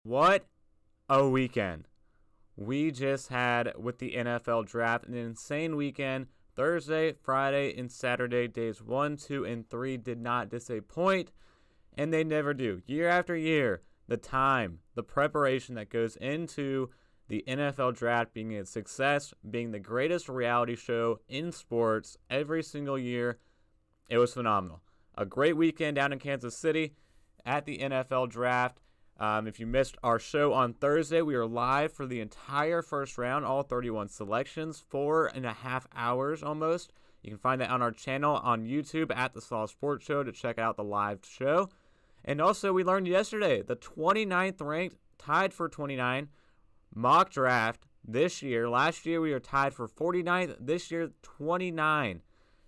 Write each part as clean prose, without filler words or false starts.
What a weekend. We just had with the NFL draft an insane weekend. Thursday, Friday, and Saturday, days 1, 2, and 3 did not disappoint, and they never do. Year after year, the time, the preparation that goes into the NFL draft being a success, being the greatest reality show in sports every single year, it was phenomenal. A great weekend down in Kansas City at the NFL draft. If you missed our show on Thursday, we are live for the entire first round, all 31 selections, 4.5 hours almost. You can find that on our channel on YouTube at The Slaw Sports Show to check out the live show. And also, we learned yesterday, the 29th ranked, tied for 29, mock draft this year. Last year, we were tied for 49th. This year, 29.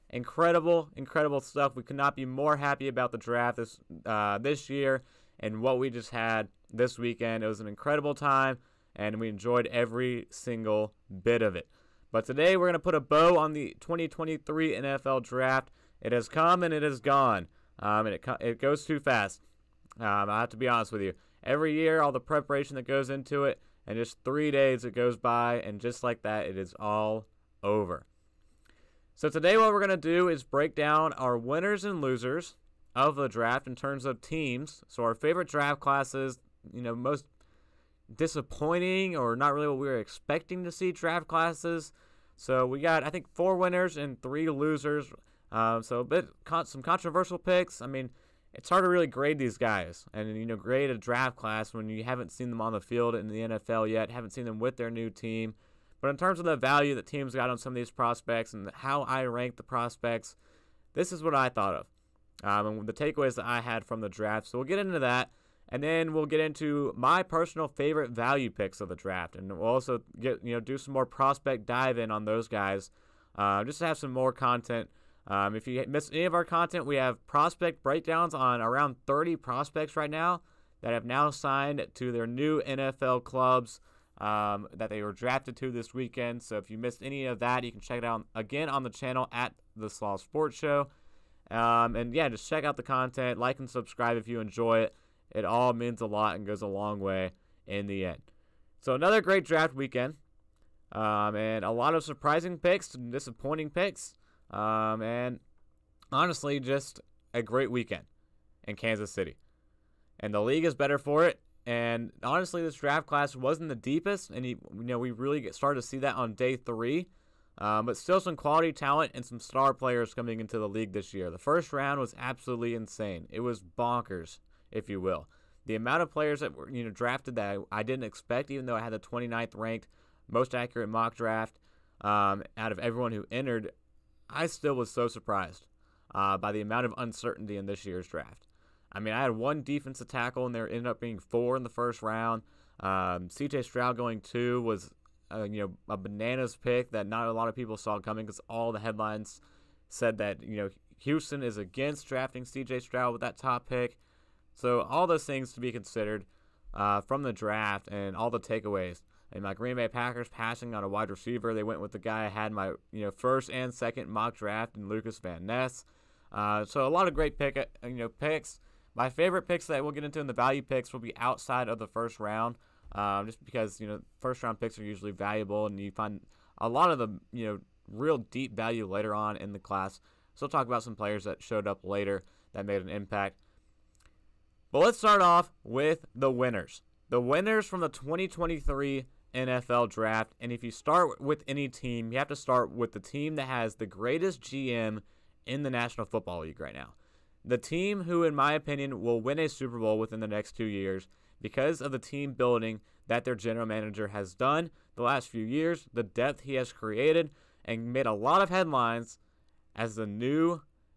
Incredible stuff. We could not be more happy about the draft this year and what we just had this weekend. It was an incredible time, and we enjoyed every single bit of it. But today we're going to put a bow on the 2023 NFL Draft. It has come and it has gone, and it goes too fast. I have to be honest with you. Every year, all the preparation that goes into it, and just 3 days it goes by, and just like that, it is all over. So today what we're going to do is break down our winners and losers of the draft in terms of teams. So our favorite draft classes, most disappointing or not really what we were expecting to see draft classes. So we got, I think, 4 winners and 3 losers. So some controversial picks. I mean, it's hard to really grade these guys and, grade a draft class when you haven't seen them on the field in the NFL yet, haven't seen them with their new team. But in terms of the value that teams got on some of these prospects and how I rank the prospects, this is what I thought of. And the takeaways that I had from the draft. So we'll get into that, and then we'll get into my personal favorite value picks of the draft, and we'll also do some more prospect dive in on those guys, just to have some more content. If you missed any of our content, we have prospect breakdowns on around 30 prospects right now that have now signed to their new NFL clubs that they were drafted to this weekend. So if you missed any of that, you can check it out again on the channel at The Slaw Sports Show. And yeah, just check out the content, like and subscribe if you enjoy it. It all means a lot and goes a long way in the end. So another great draft weekend, and a lot of surprising picks and disappointing picks, and honestly, just a great weekend in Kansas City. And the league is better for it. And honestly, this draft class wasn't the deepest, and we really started to see that on day 3. But still some quality talent and some star players coming into the league this year. The first round was absolutely insane. It was bonkers, if you will. The amount of players that were drafted that I didn't expect, even though I had the 29th ranked most accurate mock draft out of everyone who entered, I still was so surprised by the amount of uncertainty in this year's draft. I mean, I had 1 defensive tackle, and there ended up being 4 in the first round. C.J. Stroud going 2 was a bananas pick that not a lot of people saw coming because all the headlines said that, Houston is against drafting C.J. Stroud with that top pick. So all those things to be considered from the draft and all the takeaways. And my Green Bay Packers passing on a wide receiver. They went with the guy I had in my first and second mock draft in Lucas Van Ness. So a lot of great picks. My favorite picks that we'll get into in the value picks will be outside of the first round. Just because, first round picks are usually valuable and you find a lot of the, real deep value later on in the class. So we'll talk about some players that showed up later that made an impact. But let's start off with the winners. The winners from the 2023 NFL Draft. And if you start with any team, you have to start with the team that has the greatest GM in the National Football League right now. The team who, in my opinion, will win a Super Bowl within the next 2 years because of the team building that their general manager has done the last few years, the depth he has created, and made a lot of headlines as the new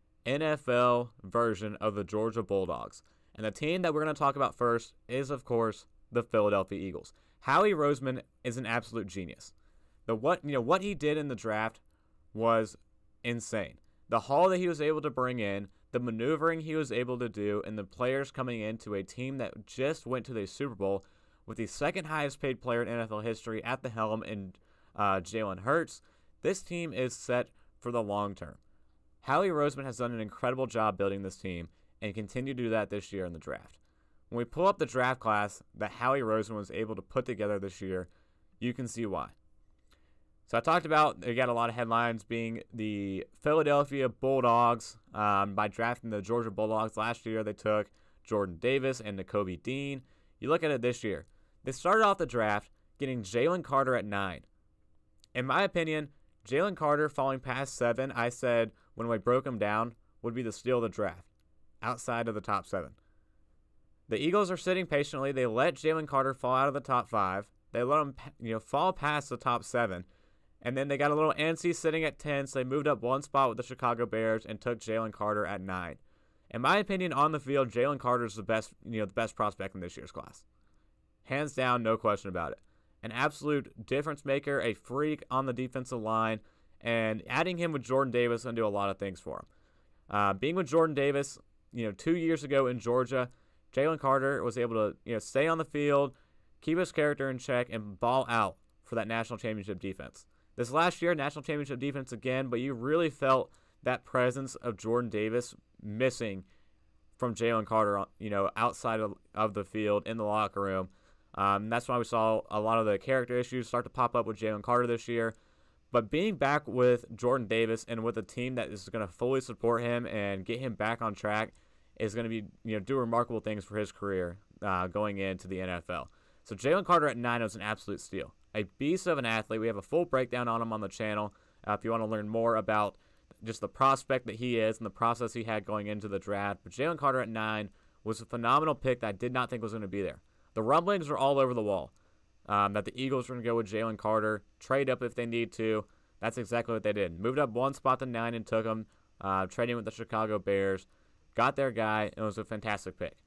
NFL version of the Georgia Bulldogs. And the team that we're going to talk about first is, of course, the Philadelphia Eagles. Howie Roseman is an absolute genius. What he did in the draft was insane. The haul that he was able to bring in, the maneuvering he was able to do, and the players coming into a team that just went to the Super Bowl with the second highest paid player in NFL history at the helm in Jalen Hurts, this team is set for the long term. Howie Roseman has done an incredible job building this team and continue to do that this year in the draft. When we pull up the draft class that Howie Roseman was able to put together this year, you can see why. So I talked about they got a lot of headlines being the Philadelphia Bulldogs. By drafting the Georgia Bulldogs last year, they took Jordan Davis and Nakobe Dean. You look at it this year. They started off the draft getting Jalen Carter at 9. In my opinion, Jalen Carter falling past 7, I said when we broke him down, would be the steal of the draft, outside of the top 7. The Eagles are sitting patiently. They let Jalen Carter fall out of the top 5. They let him fall past the top 7. And then they got a little antsy sitting at 10, so they moved up one spot with the Chicago Bears and took Jalen Carter at 9. In my opinion, on the field, Jalen Carter is the best prospect in this year's class. Hands down, no question about it. An absolute difference maker, a freak on the defensive line, and adding him with Jordan Davis is going to do a lot of things for him. Being with Jordan Davis, 2 years ago in Georgia, Jalen Carter was able to stay on the field, keep his character in check, and ball out for that national championship defense. This last year, national championship defense again, but you really felt that presence of Jordan Davis missing from Jalen Carter, outside of the field in the locker room. That's why we saw a lot of the character issues start to pop up with Jalen Carter this year. But being back with Jordan Davis and with a team that is going to fully support him and get him back on track is going to be, do remarkable things for his career going into the NFL. So Jalen Carter at 9 was an absolute steal. A beast of an athlete. We have a full breakdown on him on the channel if you want to learn more about just the prospect that he is and the process he had going into the draft. But Jalen Carter at 9 was a phenomenal pick that I did not think was going to be there. The rumblings are all over the wall that the Eagles were going to go with Jalen Carter, trade up if they need to. That's exactly what they did. Moved up one spot to 9 and took him, trading with the Chicago Bears. Got their guy, and it was a fantastic pick.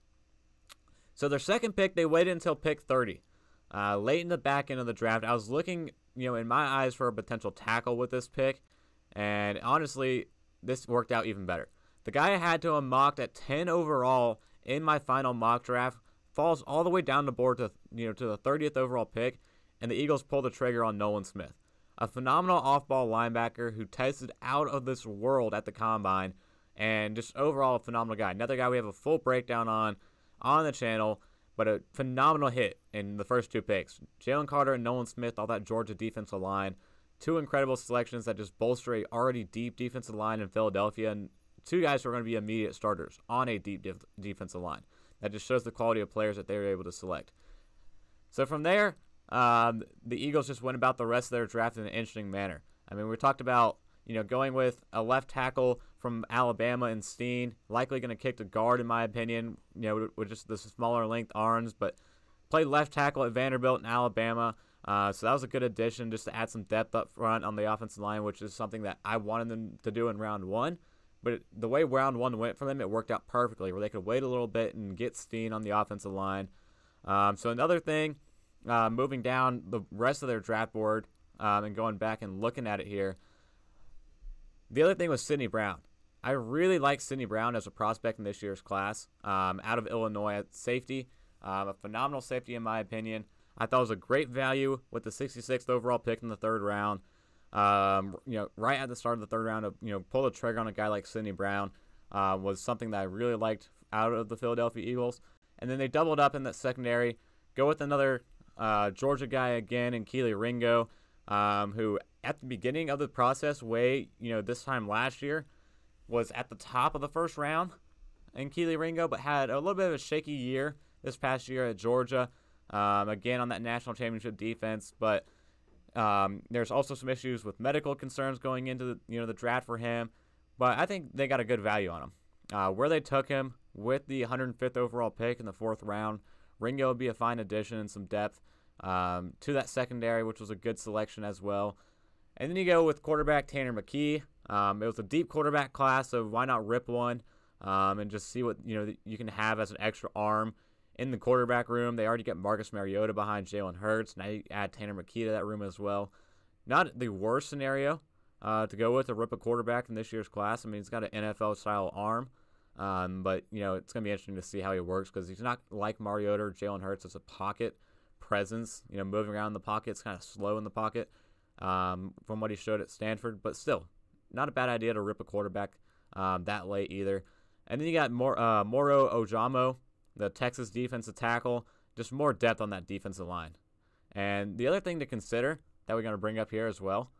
So their second pick, they waited until pick 30. Late in the back end of the draft, I was looking, in my eyes for a potential tackle with this pick, and honestly, this worked out even better. The guy I had to have mocked at 10 overall in my final mock draft falls all the way down the board to the 30th overall pick, and the Eagles pull the trigger on Nolan Smith, a phenomenal off-ball linebacker who tested out of this world at the combine, and just overall a phenomenal guy. Another guy we have a full breakdown on the channel, but a phenomenal hit in the first 2 picks. Jalen Carter and Nolan Smith, all that Georgia defensive line. 2 incredible selections that just bolster a already deep defensive line in Philadelphia, and 2 guys who are going to be immediate starters on a deep defensive line. That just shows the quality of players that they were able to select. So from there, the Eagles just went about the rest of their draft in an interesting manner. I mean, we talked about going with a left tackle from Alabama and Steen, likely going to kick the guard in my opinion, with just the smaller length arms, but played left tackle at Vanderbilt in Alabama. So that was a good addition just to add some depth up front on the offensive line, which is something that I wanted them to do in round 1. But the way round 1 went for them, it worked out perfectly, where they could wait a little bit and get Steen on the offensive line. So another thing, moving down the rest of their draft board and going back and looking at it here, the other thing was Sidney Brown. I really like Sidney Brown as a prospect in this year's class out of Illinois at safety. A phenomenal safety in my opinion. I thought it was a great value with the 66th overall pick in the 3rd round. Right at the start of the 3rd round, to pull the trigger on a guy like Sidney Brown was something that I really liked out of the Philadelphia Eagles. And then they doubled up in that secondary, go with another Georgia guy again in Kelee Ringo, who at the beginning of the process, this time last year, was at the top of the 1st round in Kelee Ringo, but had a little bit of a shaky year this past year at Georgia. Again on that national championship defense, but there's also some issues with medical concerns going into the draft for him. But I think they got a good value on him. Where they took him with the 105th overall pick in the 4th round, Ringo would be a fine addition and some depth to that secondary, which was a good selection as well. And then you go with quarterback Tanner McKee. It was a deep quarterback class, so why not rip one and just see what you can have as an extra arm in the quarterback room. They already get Marcus Mariota behind Jalen Hurts. Now you add Tanner McKee to that room as well. Not the worst scenario to go with to rip a quarterback in this year's class. I mean, he's got an NFL-style arm, but it's going to be interesting to see how he works because he's not like Mariota or Jalen Hurts as a pocket presence. Moving around in the pocket, it's kind of slow in the pocket from what he showed at Stanford, but still, not a bad idea to rip a quarterback that late either. And then you got Moro Ojamo, the Texas defensive tackle, just more depth on that defensive line. And the other thing to consider that we're going to bring up here as well,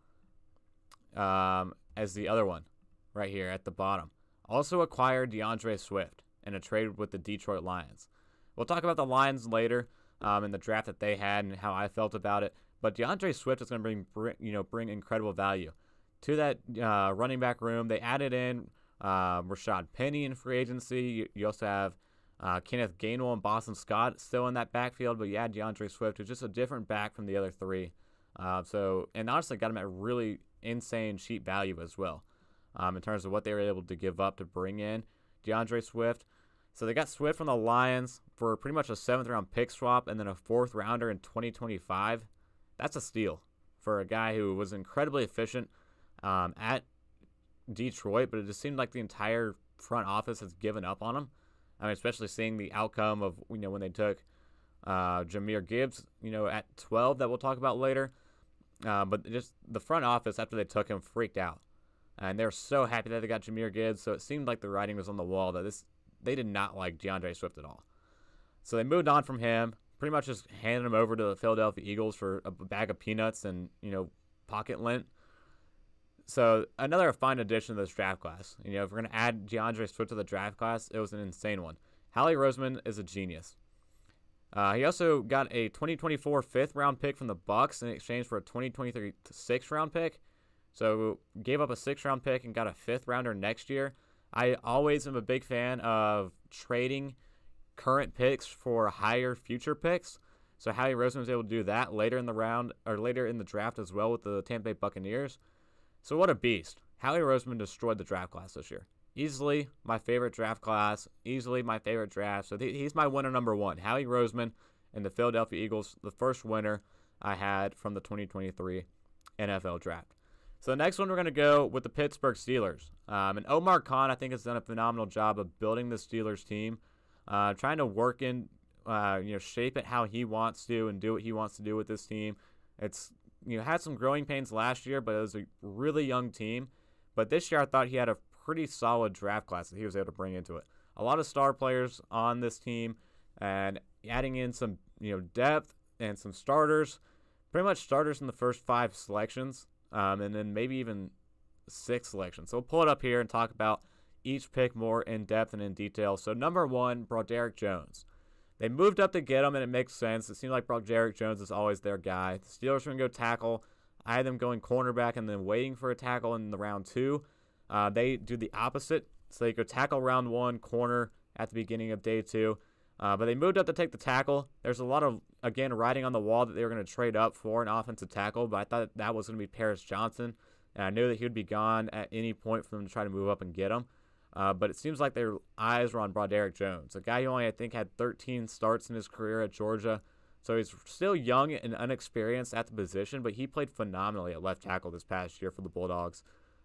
as the other one right here at the bottom, also acquired DeAndre Swift in a trade with the Detroit Lions. We'll talk about the Lions later in the draft that they had and how I felt about it. But DeAndre Swift is going to bring incredible value to that running back room. They added in Rashad Penny in free agency. You also have Kenneth Gainwell and Boston Scott still in that backfield, but you add DeAndre Swift, who's just a different back from the other three. And honestly, got him at really insane cheap value as well in terms of what they were able to give up to bring in DeAndre Swift. So they got Swift from the Lions for pretty much a 7th-round pick swap and then a 4th-rounder in 2025. That's a steal for a guy who was incredibly efficient at Detroit, but it just seemed like the entire front office has given up on him. I mean, especially seeing the outcome of when they took Jahmyr Gibbs, at 12 that we'll talk about later. But just the front office after they took him freaked out, and they're so happy that they got Jahmyr Gibbs. So it seemed like the writing was on the wall that they did not like DeAndre Swift at all. So they moved on from him, pretty much just handed him over to the Philadelphia Eagles for a bag of peanuts and pocket lint. So another fine addition to this draft class. If we're going to add DeAndre Swift to the draft class, it was an insane one. Howie Roseman is a genius. He also got a 2024 5th-round pick from the Bucs in exchange for a 2023 6th-round pick. So gave up a 6th-round pick and got a 5th-rounder next year. I always am a big fan of trading current picks for higher future picks. So Howie Roseman was able to do that later in the round or later in the draft as well with the Tampa Bay Buccaneers. So what a beast. Howie Roseman destroyed the draft class this year. Easily my favorite draft class. Easily my favorite draft. So he's my winner number one. Howie Roseman and the Philadelphia Eagles, the first winner I had from the 2023 NFL draft. So the next one we're going to go with the Pittsburgh Steelers. And Omar Khan, I think, has done a phenomenal job of building the Steelers team. Trying to work in, shape it how he wants to and do what he wants to do with this team. It's had some growing pains last year, but it was a really young team. But this year I thought he had a pretty solid draft class that he was able to bring into it. A lot of star players on this team and adding in some depth and some starters. Pretty much starters in the first 5 selections and then maybe even 6 selections. So we'll pull it up here and talk about each pick more in depth and in detail. So number 1, Broderick Jones. They moved up to get him, and it makes sense. It seems like Broderick Jones is always their guy. The Steelers are going to go tackle. I had them going cornerback and then waiting for a tackle in the round 2. They do the opposite. So they go tackle round 1, corner at the beginning of day 2. But they moved up to take the tackle. There's a lot of, again, writing on the wall that they were going to trade up for an offensive tackle, but I thought that was going to be Paris Johnson. And I knew that he would be gone at any point for them to try to move up and get him. But it seems like their eyes were on Broderick Jones, a guy who only, I think, had 13 starts in his career at Georgia. So he's still young and unexperienced at the position, but he played phenomenally at left tackle this past year for the Bulldogs.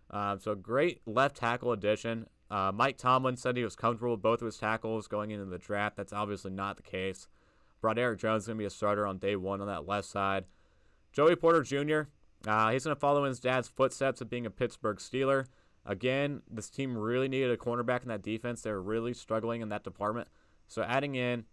So great left tackle addition. Mike Tomlin said he was comfortable with both of his tackles going into the draft. That's obviously not the case. Broderick Jones is going to be a starter on day 1 on that left side. Joey Porter Jr., he's going to follow in his dad's footsteps of being a Pittsburgh Steeler. Again, this team really needed a cornerback in that defense. They were really struggling in that department. So adding in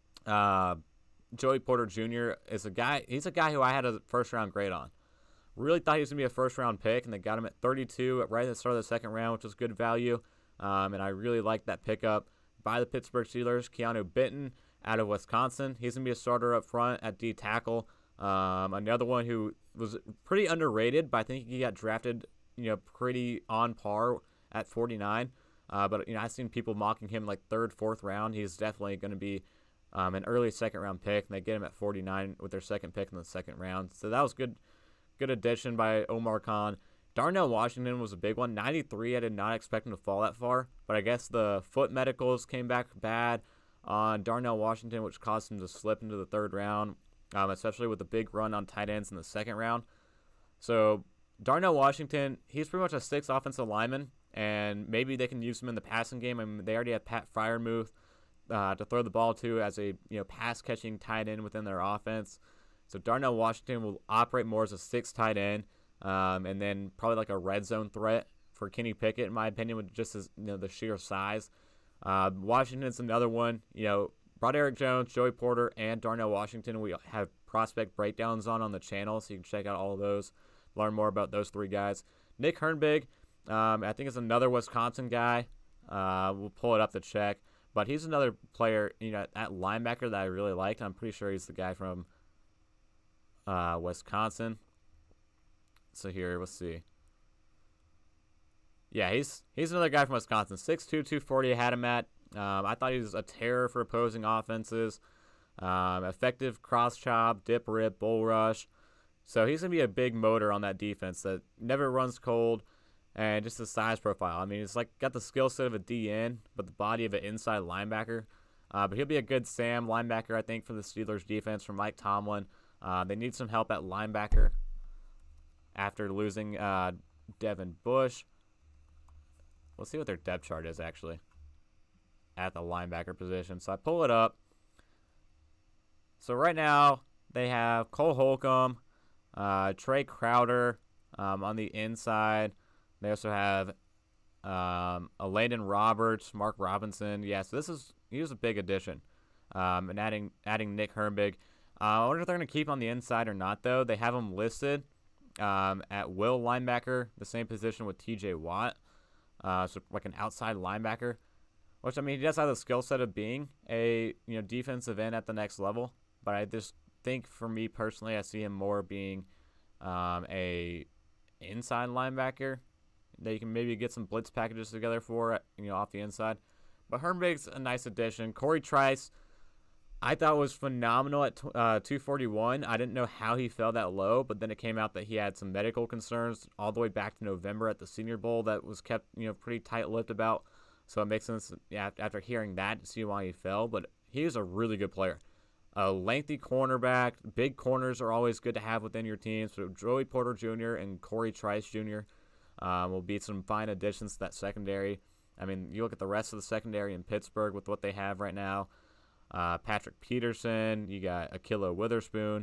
Joey Porter Jr. is a guy. He's a guy who I had a first-round grade on. Really thought he was going to be a first-round pick, and they got him at 32 right at the start of the second round, which was good value. And I really liked that pickup by the Pittsburgh Steelers. Keanu Benton out of Wisconsin. He's going to be a starter up front at D tackle. Another one who was pretty underrated, but I think he got drafted pretty on par at 49. But I've seen people mocking him like 3rd, 4th round. He's definitely going to be an early 2nd-round pick, and they get him at 49 with their 2nd pick in the 2nd round. So that was good addition by Omar Khan. Darnell Washington was a big one. 93, I did not expect him to fall that far, but I guess the foot medicals came back bad on Darnell Washington, which caused him to slip into the 3rd round, especially with the big run on tight ends in the 2nd round. So Darnell Washington, he's pretty much a 6th offensive lineman, and maybe they can use him in the passing game. I mean, they already have Pat Freiermuth to throw the ball to as a pass-catching tight end within their offense. So Darnell Washington will operate more as a 6th tight end, and then probably like a red zone threat for Kenny Pickett, in my opinion, with just his, the sheer size. Washington's another one. Broderick Jones, Joey Porter, and Darnell Washington. We have prospect breakdowns on the channel, so you can check out all of those, learn more about those 3 guys. Nick Hernbig, I think is another Wisconsin guy. We'll pull it up to check, but he's another player, at linebacker that I really liked. I'm pretty sure he's the guy from Wisconsin. So here, let's see. Yeah, he's another guy from Wisconsin. 6'2", 240 I had him at. I thought he was a terror for opposing offenses. Effective cross chop, dip rip, bull rush. So he's going to be a big motor on that defense that never runs cold, and just the size profile. I mean, it's like got the skill set of a DN, but the body of an inside linebacker. But he'll be a good Sam linebacker, I think, for the Steelers defense from Mike Tomlin. They need some help at linebacker after losing Devin Bush. Let's see what their depth chart is, actually, at the linebacker position. So I pull it up. So right now, they have Cole Holcomb, Trey Crowder on the inside. They also have Landon Roberts, Mark Robinson. Yeah, so he was a big addition. And adding Nick Hernbig. I wonder if they're going to keep on the inside or not, though. They have him listed at will linebacker, the same position with TJ Watt. So like an outside linebacker. Which, I mean, he does have the skill set of being a defensive end at the next level. But I just think, for me personally, I see him more being a inside linebacker that you can maybe get some blitz packages together for, off the inside. But Hernbig's a nice addition. Corey Trice, I thought was phenomenal at 241. I didn't know how he fell that low, but then it came out that he had some medical concerns all the way back to November at the Senior Bowl that was kept, pretty tight-lipped about. So it makes sense, after hearing that, to see why he fell. But he is a really good player. A lengthy cornerback. Big corners are always good to have within your team. So Joey Porter Jr. and Corey Trice Jr. Will be some fine additions to that secondary. I mean, you look at the rest of the secondary in Pittsburgh with what they have right now. Patrick Peterson, you got Ahkello Witherspoon.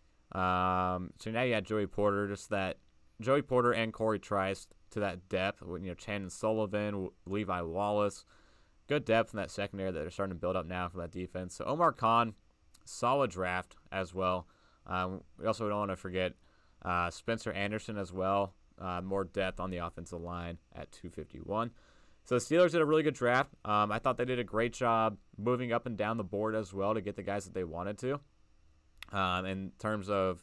So now you got Joey Porter, Joey Porter and Corey Trice to that depth. Chandon Sullivan, Levi Wallace. Good depth in that secondary that they're starting to build up now for that defense. So Omar Khan, solid draft as well. We also don't want to forget Spencer Anderson as well. More depth on the offensive line at 251. So the Steelers did a really good draft. I thought they did a great job moving up and down the board as well to get the guys that they wanted to. In terms of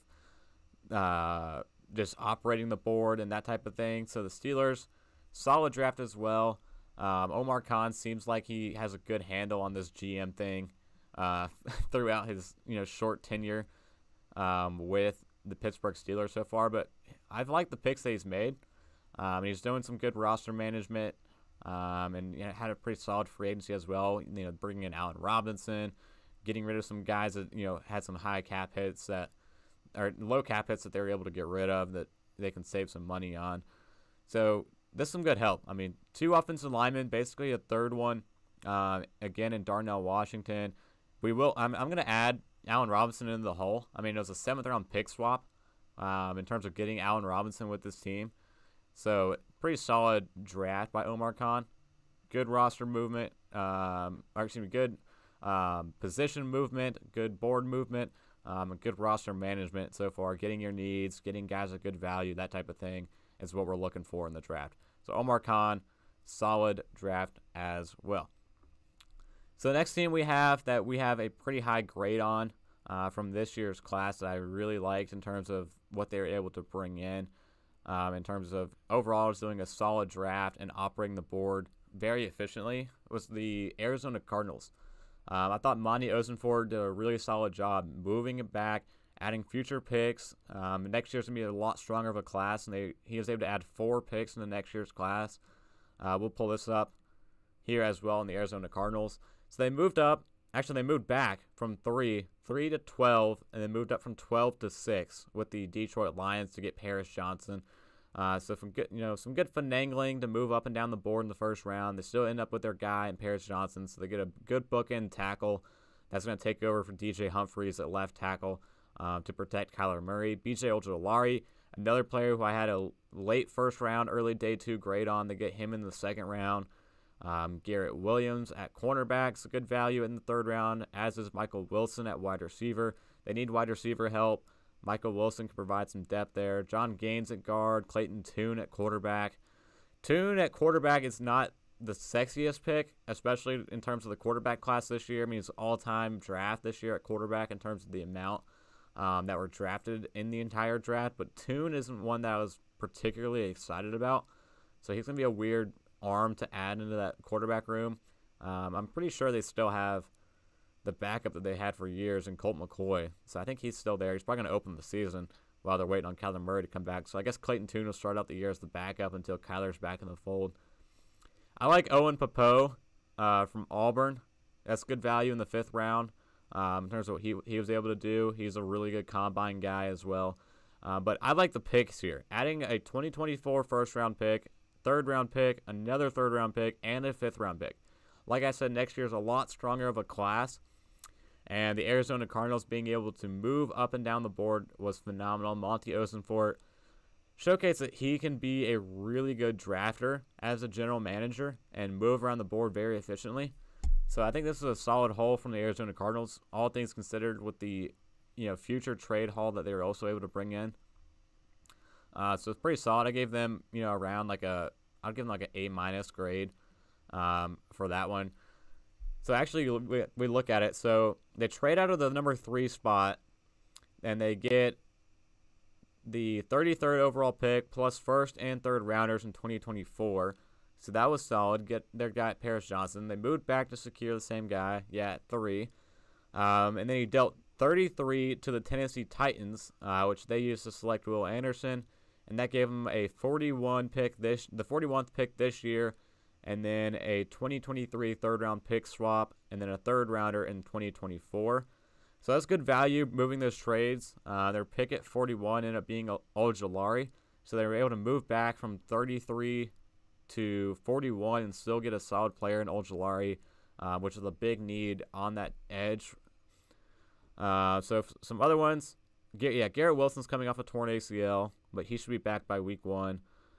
just operating the board and that type of thing. So the Steelers, solid draft as well. Omar Khan seems like he has a good handle on this GM thing throughout his short tenure with the Pittsburgh Steelers so far. But I've liked the picks that he's made. He's doing some good roster management. And had a pretty solid free agency as well. Bringing in Allen Robinson, getting rid of some guys that had some high cap hits or low cap hits that they were able to get rid of that they can save some money on. So this is some good help. I mean, 2 offensive linemen, basically a third one. Again in Darnell Washington. I'm going to add Allen Robinson into the hull. I mean, it was a 7th round pick swap in terms of getting Allen Robinson with this team. So pretty solid draft by Omar Khan. Good roster movement. Good position movement. Good board movement. And good roster management so far. Getting your needs, getting guys at good value, that type of thing is what we're looking for in the draft. So Omar Khan, solid draft as well. So the next team we have a pretty high grade on from this year's class that I really liked in terms of what they were able to bring in terms of overall just doing a solid draft and operating the board very efficiently was the Arizona Cardinals. I thought Monty Osenford did a really solid job moving it back, adding future picks. Next year's going to be a lot stronger of a class, and he was able to add 4 picks in the next year's class. We'll pull this up here as well in the Arizona Cardinals. So they moved up. Actually, they moved back from 3 to 12, and then moved up from 12 to 6 with the Detroit Lions to get Paris Johnson. So from good, some good finagling to move up and down the board in the first round. They still end up with their guy in Paris Johnson, so they get a good bookend tackle that's going to take over for DJ Humphries at left tackle to protect Kyler Murray. BJ Ojolari, another player who I had a late first round, early day 2 grade on. They get him in the second round. Garrett Williams at cornerback's a good value in the third round, as is Michael Wilson at wide receiver. They need wide receiver help. Michael Wilson can provide some depth there. John Gaines at guard. Clayton Tune at quarterback. Tune at quarterback is not the sexiest pick, especially in terms of the quarterback class this year. I mean, it's all-time draft this year at quarterback in terms of the amount that were drafted in the entire draft. But Tune isn't one that I was particularly excited about. So he's going to be a weird arm to add into that quarterback room. I'm pretty sure they still have the backup that they had for years in Colt McCoy. So I think he's still there. He's probably going to open the season while they're waiting on Kyler Murray to come back. So I guess Clayton Tune will start out the year as the backup until Kyler's back in the fold. I like Owen Pappoe from Auburn. That's good value in the 5th round in terms of what he was able to do. He's a really good combine guy as well. But I like the picks here. Adding a 2024 first-round pick, 3rd-round pick, another 3rd-round pick, and a 5th-round pick. Like I said, next year is a lot stronger of a class. And the Arizona Cardinals being able to move up and down the board was phenomenal. Monty Ossenfort showcased that he can be a really good drafter as a general manager and move around the board very efficiently. So I think this is a solid haul from the Arizona Cardinals, all things considered, with the future trade haul that they were also able to bring in. So it's pretty solid. I gave them around I'll give them like an A- grade for that one. So actually, we look at it. So they trade out of the number 3 spot, and they get the 33rd overall pick plus 1st and 3rd rounders in 2024. So that was solid. Get their guy Paris Johnson. They moved back to secure the same guy, at 3. And then he dealt 33 to the Tennessee Titans, which they used to select Will Anderson, and that gave him a 41 pick the 41th pick this year. And then a 2023 3rd-round pick swap, and then a 3rd rounder in 2024. So that's good value moving those trades. Their pick at 41 ended up being Ojulari. So they were able to move back from 33 to 41 and still get a solid player in Ojulari, which is a big need on that edge. So some other ones. Garrett Wilson's coming off a torn ACL, but he should be back by week 1.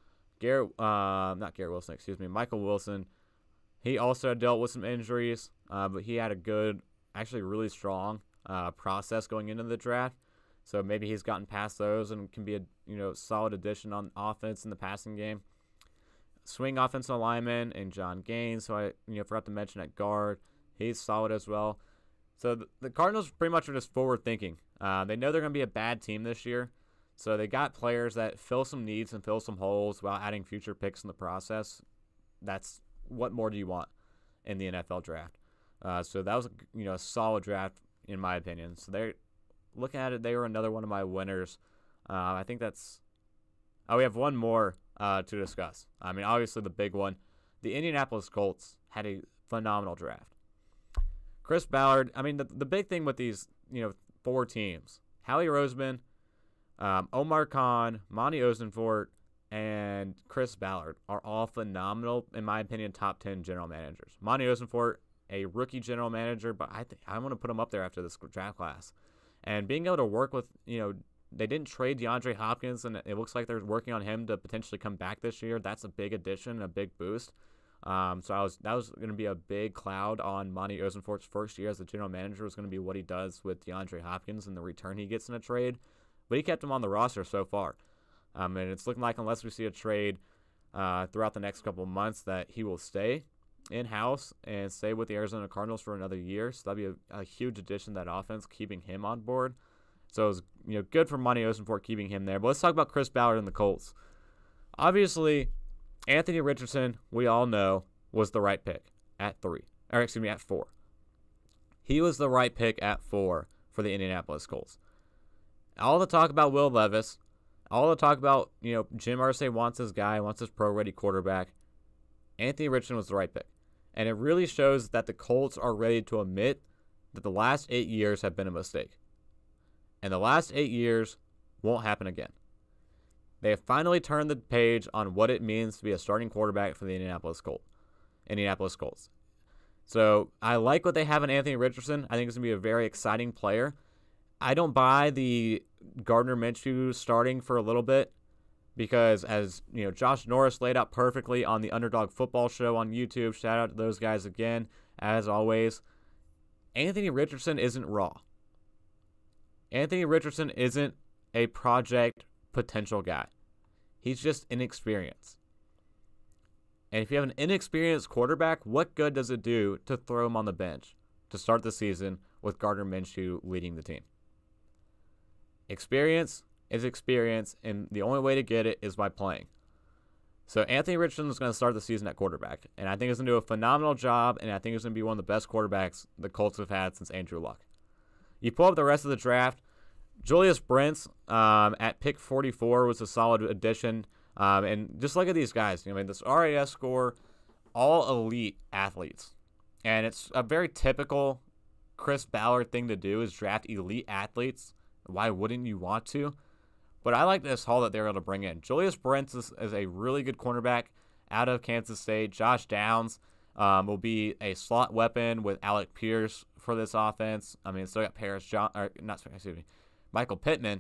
Michael Wilson. He also dealt with some injuries, but he had a good, actually really strong process going into the draft. So maybe he's gotten past those and can be a solid addition on offense in the passing game. Swing offensive lineman and John Gaines, so I forgot to mention at guard. He's solid as well. So the Cardinals pretty much are just forward thinking. They know they're going to be a bad team this year. So they got players that fill some needs and fill some holes while adding future picks in the process. That's what more do you want in the NFL draft? So that was a solid draft in my opinion. So they're looking at it. They were another one of my winners. I think that's. Oh, we have one more to discuss. I mean, obviously the big one. The Indianapolis Colts had a phenomenal draft. Chris Ballard. I mean, the big thing with these 4 teams: Howie Roseman, Omar Khan, Monty Ossenfort, and Chris Ballard are all phenomenal, in my opinion, top 10 general managers. Monty Ossenfort, a rookie general manager, but I want to put him up there after this draft class. And being able to work with, they didn't trade DeAndre Hopkins, and it looks like they're working on him to potentially come back this year. That's a big addition, a big boost. So that was going to be a big cloud on Monty Ossenfort's first year as a general manager, was going to be what he does with DeAndre Hopkins and the return he gets in a trade. But he kept him on the roster so far. And it's looking like unless we see a trade throughout the next couple of months that he will stay in-house and stay with the Arizona Cardinals for another year. So that'd be a huge addition to that offense, keeping him on board. So it was good for Monty Ossenfort keeping him there. But let's talk about Chris Ballard and the Colts. Obviously, Anthony Richardson, we all know, was the right pick at 4. He was the right pick at 4 for the Indianapolis Colts. All the talk about Will Levis, all the talk about, Jim Irsay wants his guy, wants his pro-ready quarterback. Anthony Richardson was the right pick. And it really shows that the Colts are ready to admit that the last 8 years have been a mistake. And the last 8 years won't happen again. They have finally turned the page on what it means to be a starting quarterback for the Indianapolis Colts. So I like what they have in Anthony Richardson. I think he's going to be a very exciting player. I don't buy the Gardner Minshew starting for a little bit. because as you know, Josh Norris laid out perfectly on the Underdog Football Show on YouTube. Shout out to those guys again, as always. Anthony Richardson isn't raw. Anthony Richardson isn't a project potential guy. He's just inexperienced. And if you have an inexperienced quarterback, what good does it do to throw him on the bench to start the season with Gardner Minshew leading the team? Experience is experience, and the only way to get it is by playing. So Anthony Richardson is going to start the season at quarterback, and I think he's going to do a phenomenal job, and I think he's going to be one of the best quarterbacks the Colts have had since Andrew Luck. You pull up the rest of the draft, Julius Brents at pick 44 was a solid addition. And just look at these guys. I mean, this RAS score, all elite athletes. And it's a very typical Chris Ballard thing to do is draft elite athletes. Why wouldn't you want to? But I like this haul that they're able to bring in. Julius Brents is a really good cornerback out of Kansas State. Josh Downs will be a slot weapon with Alec Pierce for this offense. I mean, still got Michael Pittman.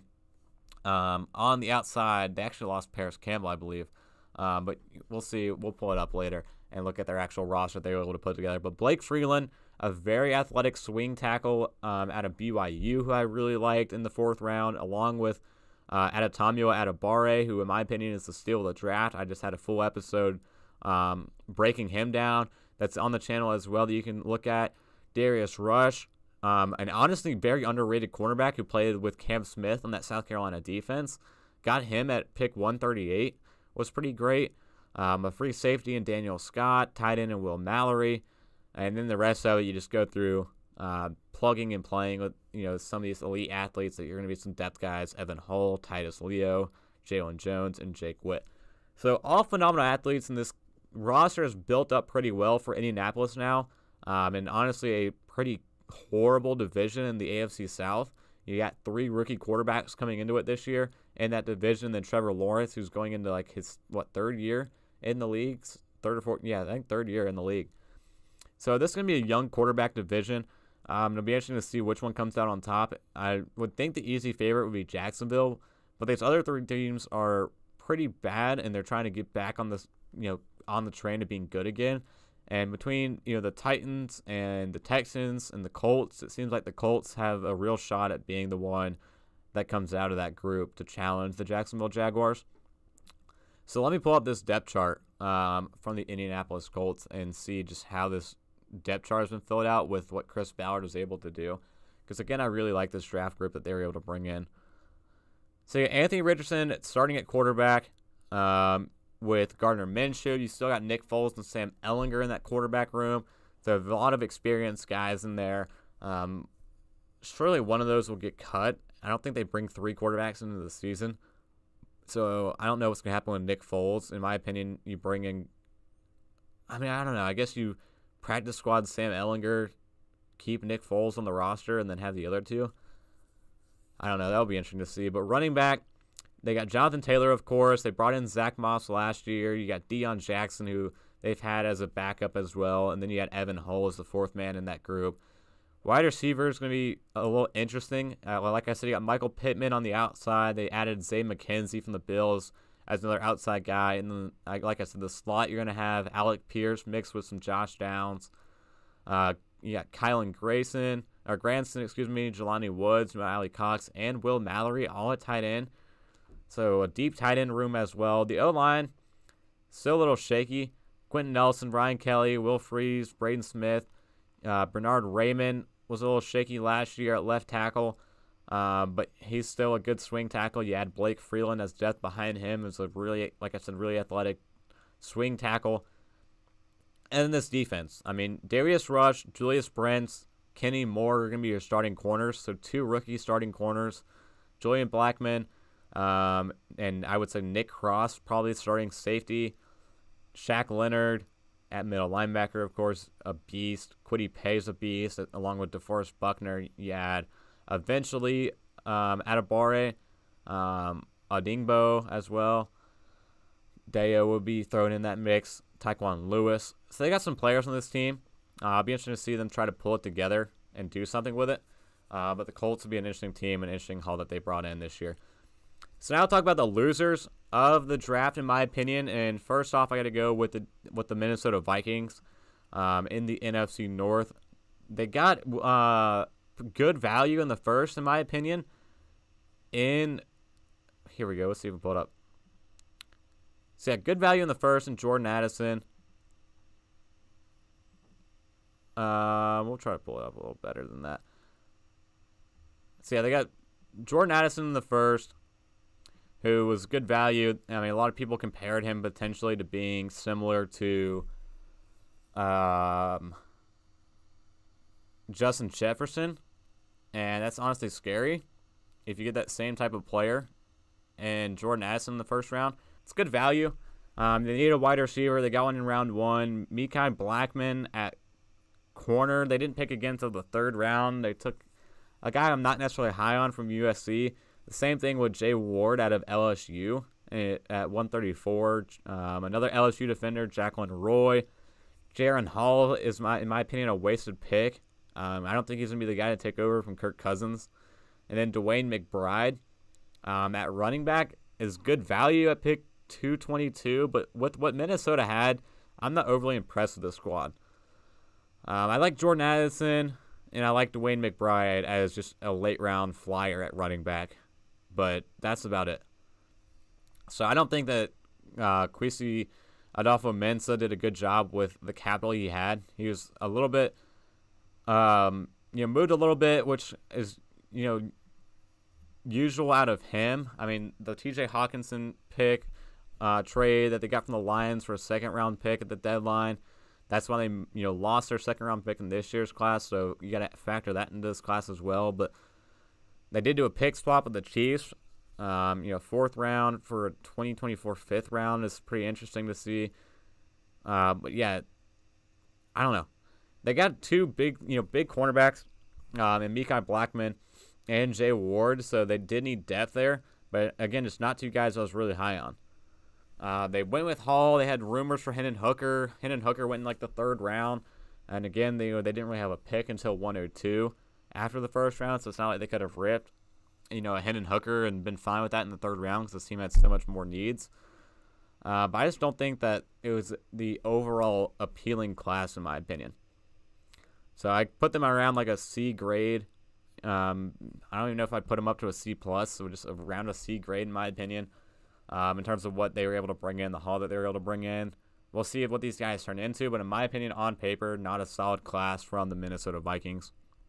On the outside, they actually lost Paris Campbell, I believe. But we'll see. We'll pull it up later and look at their actual roster they were able to put together. But Blake Freeland, a very athletic swing tackle out of BYU, who I really liked in the 4th round, along with Adatomio Adebawore, who in my opinion is the steal of the draft. I just had a full episode breaking him down. That's on the channel as well that you can look at. Darius Rush. An honestly very underrated cornerback who played with Cam Smith on that South Carolina defense. Got him at pick 138. Was pretty great. A free safety in Daniel Scott, tight end in Will Mallory. And then the rest of it, you just go through plugging and playing with some of these elite athletes that you're going to be some depth guys. Evan Hull, Titus Leo, Jalen Jones, and Jake Witt. So all phenomenal athletes, and this roster is built up pretty well for Indianapolis now. And honestly, a pretty horrible division in the AFC South. You got 3 rookie quarterbacks coming into it this year in that division. Then Trevor Lawrence, who's going into like his 3rd year in the league, 3rd or 4th, yeah, I think 3rd year in the league. So this is going to be a young quarterback division. It'll be interesting to see which one comes out on top. I would think the easy favorite would be Jacksonville, but these other 3 teams are pretty bad, and they're trying to get back on this, on the train of being good again. And between the Titans and the Texans and the Colts, it seems like the Colts have a real shot at being the one that comes out of that group to challenge the Jacksonville Jaguars. So let me pull up this depth chart from the Indianapolis Colts and see just how this depth chart has been filled out with what Chris Ballard was able to do. Because again, I really like this draft group that they were able to bring in. So you got Anthony Richardson starting at quarterback. With Gardner Minshew, you still got Nick Foles and Sam Ehlinger in that quarterback room. There's a lot of experienced guys in there. Surely one of those will get cut. I don't think they bring 3 quarterbacks into the season. So I don't know what's going to happen with Nick Foles. In my opinion, you bring in, I don't know. I guess you practice squad Sam Ehlinger, keep Nick Foles on the roster, and then have the other 2. I don't know. That'll be interesting to see. But running back, they got Jonathan Taylor, of course. They brought in Zach Moss last year. You got Deion Jackson, who they've had as a backup as well. And then you got Evan Hull as the 4th man in that group. Wide receiver is going to be a little interesting. Like I said, you got Michael Pittman on the outside. They added Zay McKenzie from the Bills as another outside guy. And then, like I said, the slot, you're going to have Alec Pierce mixed with some Josh Downs. You got Granson, Jelani Woods, Ali Cox, and Will Mallory all at tight end. So a deep tight end room as well. The O-line, still a little shaky. Quentin Nelson, Ryan Kelly, Will Freeze, Braden Smith. Bernard Raymond was a little shaky last year at left tackle, but he's still a good swing tackle. You add Blake Freeland as depth behind him. It's a really, like I said, really athletic swing tackle. And then this defense. Darius Rush, Julius Brents, Kenny Moore are going to be your starting corners. So 2 rookie starting corners. Julian Blackman, and I would say Nick Cross probably starting safety. Shaq Leonard at middle linebacker, of course, a beast. Kwity Paye's a beast, along with DeForest Buckner. You add eventually Adebawore, Odingbo as well. Deo will be thrown in that mix. Taekwon Lewis. So they got some players on this team. It'll be interesting to see them try to pull it together and do something with it. But the Colts will be an interesting team, an interesting haul that they brought in this year. So now I'll talk about the losers of the draft, in my opinion. And first off, I got to go with the Minnesota Vikings in the NFC North. They got good value in the first, in my opinion. Here we go. Let's see if we pull it up. So yeah, good value in the first in Jordan Addison. We'll try to pull it up a little better than that. So yeah, they got Jordan Addison in the first, who was good value. I mean, a lot of people compared him potentially to being similar to Justin Jefferson, and that's honestly scary if you get that same type of player and Jordan Addison in the first round. It's good value. They need a wide receiver. They got one in round 1. Mekhi Blackmon at corner. They didn't pick again until the 3rd round. They took a guy I'm not necessarily high on from USC. The same thing with Jay Ward out of LSU at 134. Another LSU defender, Jacqueline Roy. Jaron Hall is, in my opinion, a wasted pick. I don't think he's going to be the guy to take over from Kirk Cousins. And then DeWayne McBride at running back is good value at pick 222. But with what Minnesota had, I'm not overly impressed with this squad. I like Jordan Addison, and I like DeWayne McBride as just a late-round flyer at running back. But that's about it. So I don't think that Kwesi Adolfo-Mensah did a good job with the capital he had. He was a little bit, moved a little bit, which is, usual out of him. I mean, the T.J. Hawkinson pick trade that they got from the Lions for a second-round pick at the deadline, that's why they, lost their second-round pick in this year's class. So you got to factor that into this class as well. But they did do a pick swap with the Chiefs. 4th round for a 2024 5th round is pretty interesting to see. But yeah, I don't know. They got 2 big cornerbacks, in Mekhi Blackmon and Jay Ward, so they did need depth there. But again, it's not 2 guys I was really high on. They went with Hall. They had rumors for Hendon Hooker. Hendon Hooker went in like the 3rd round, and again, they didn't really have a pick until 102 after the 1st round, so it's not like they could have ripped a Hendon Hooker and been fine with that in the 3rd round because the team had so much more needs. But I just don't think that it was the overall appealing class, in my opinion. So I put them around like a C grade. I don't even know if I'd put them up to a C+, so just around a C grade, in my opinion, in terms of what they were able to bring in, the haul that they were able to bring in. We'll see what these guys turn into, but in my opinion, on paper, not a solid class from the Minnesota Vikings.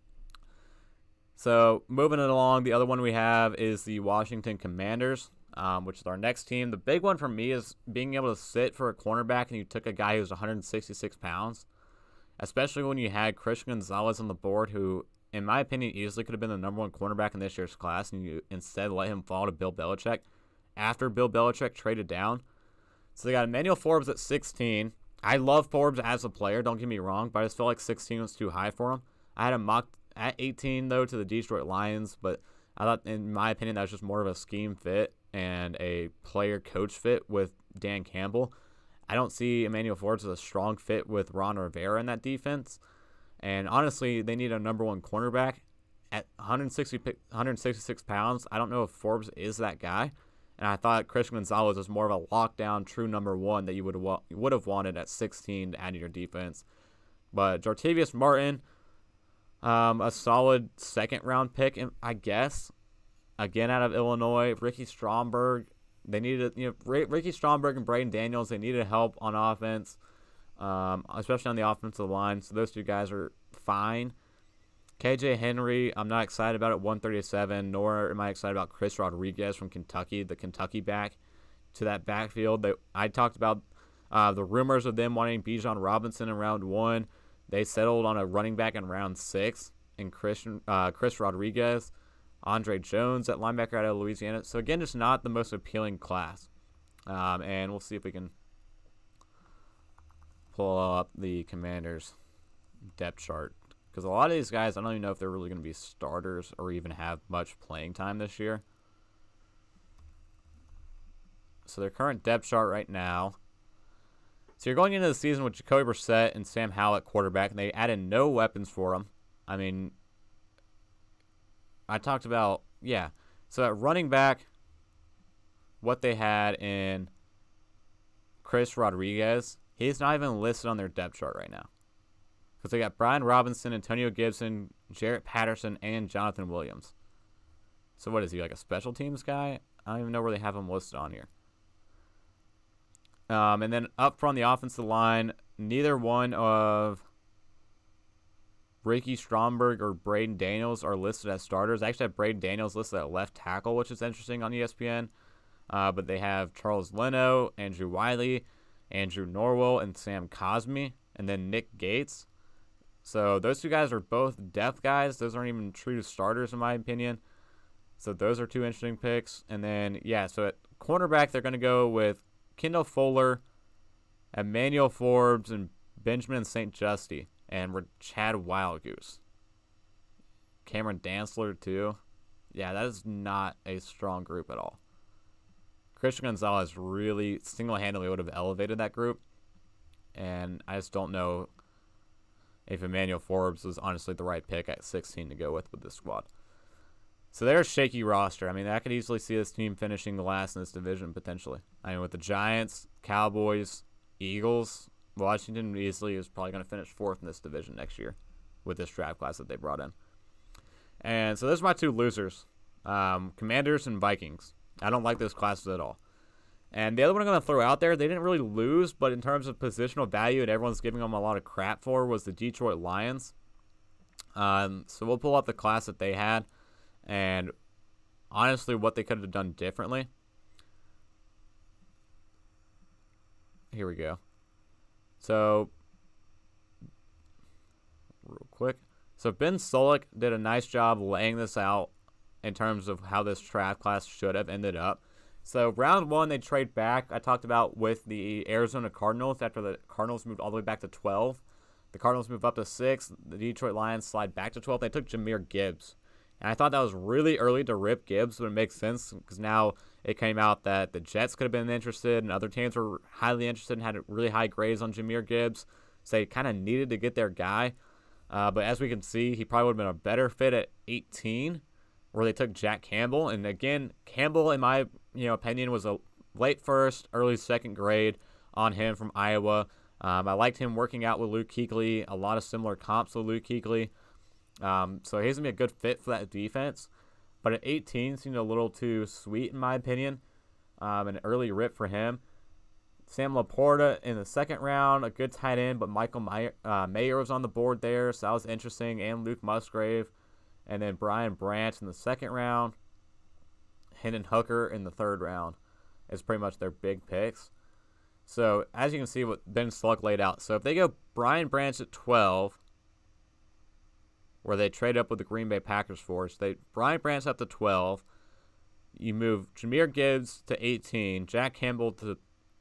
So moving it along, the other one we have is the Washington Commanders, which is our next team. The big one for me is being able to sit for a cornerback and you took a guy who's 166 pounds, especially when you had Christian Gonzalez on the board, who, in my opinion, easily could have been the number 1 cornerback in this year's class, and you instead let him fall to Bill Belichick after Bill Belichick traded down. So they got Emmanuel Forbes at 16. I love Forbes as a player, don't get me wrong, but I just felt like 16 was too high for him. I had him mocked at 18, though, to the Detroit Lions, but I thought, in my opinion, that was just more of a scheme fit and a player-coach fit with Dan Campbell. I don't see Emmanuel Forbes as a strong fit with Ron Rivera in that defense. And honestly, they need a number 1 cornerback at 166 pounds. I don't know if Forbes is that guy. And I thought Christian Gonzalez was more of a lockdown, true number 1 that you would have wanted at 16 to add to your defense. But Jartavius Martin, a solid 2nd-round pick, I guess. Again, out of Illinois. Ricky Stromberg. They needed, Ricky Stromberg and Braden Daniels, they needed help on offense, especially on the offensive line. So those 2 guys are fine. KJ Henry, I'm not excited about at 137, nor am I excited about Chris Rodriguez from Kentucky, the Kentucky back, to that backfield. I talked about the rumors of them wanting Bijan Robinson in round 1. They settled on a running back in round 6 in Chris Rodriguez. Andre Jones at linebacker out of Louisiana. So, again, just not the most appealing class. And we'll see if we can pull up the Commanders' depth chart. Because a lot of these guys, I don't even know if they're really going to be starters or even have much playing time this year. So their current depth chart right now. So you're going into the season with Jacoby Brissett and Sam Howell at quarterback, and they added no weapons for them. I mean, I talked about, yeah. So at running back, what they had in Chris Rodriguez. He's not even listed on their depth chart right now. Because they got Brian Robinson, Antonio Gibson, Jarrett Patterson, and Jonathan Williams. So what is he, like a special teams guy? I don't even know where they have him listed on here. And then up front the offensive line, neither one of Ricky Stromberg or Braden Daniels are listed as starters. I actually have Braden Daniels listed at left tackle, which is interesting on ESPN. But they have Charles Leno, Andrew Wiley, Andrew Norwell, and Sam Cosmi, and then Nick Gates. So those two guys are both depth guys. Those aren't even true starters in my opinion. So those are two interesting picks. And then, yeah, so at cornerback, they're going to go with Kendall Fuller, Emmanuel Forbes, and Benjamin St. Justy, and Chad Wildgoose. Cameron Dantzler, too. Yeah, that is not a strong group at all. Christian Gonzalez really single-handedly would have elevated that group, and I just don't know if Emmanuel Forbes was honestly the right pick at 16 to go with this squad. So there's a shaky roster. I mean, I could easily see this team finishing last in this division potentially. I mean, with the Giants, Cowboys, Eagles, Washington easily is probably going to finish fourth in this division next year with this draft class that they brought in. And so those are my two losers, Commanders and Vikings. I don't like those classes at all. And the other one I'm going to throw out there, they didn't really lose, but in terms of positional value and everyone's giving them a lot of crap for, was the Detroit Lions. So we'll pull up the class that they had and honestly what they could have done differently. Here we go. So, real quick. So Ben Solik did a nice job laying this out in terms of how this draft class should have ended up. So round one, they trade back. I talked about with the Arizona Cardinals after the Cardinals moved all the way back to 12. The Cardinals move up to 6. The Detroit Lions slide back to 12. They took Jahmyr Gibbs. And I thought that was really early to rip Gibbs, but it makes sense because now it came out that the Jets could have been interested and other teams were highly interested and had really high grades on Jahmyr Gibbs. So they kind of needed to get their guy. But as we can see, he probably would have been a better fit at 18, where they took Jack Campbell. And again, Campbell, in my opinion, was a late first, early second grade on him from Iowa. I liked him working out with Luke Kuechly, a lot of similar comps with Luke Kuechly. So he's going to be a good fit for that defense. But at 18 seemed a little too sweet in my opinion. An early rip for him. Sam Laporta in the second round, a good tight end, but Michael Mayer was on the board there, so that was interesting, and Luke Musgrave. And then Brian Branch in the second round. Hendon Hooker in the third round is pretty much their big picks. So as you can see what Ben Sluck laid out. So if they go Brian Branch at 12, where they trade up with the Green Bay Packers for. So Brian Branch up to 12. You move Jahmyr Gibbs to 18, Jack Campbell to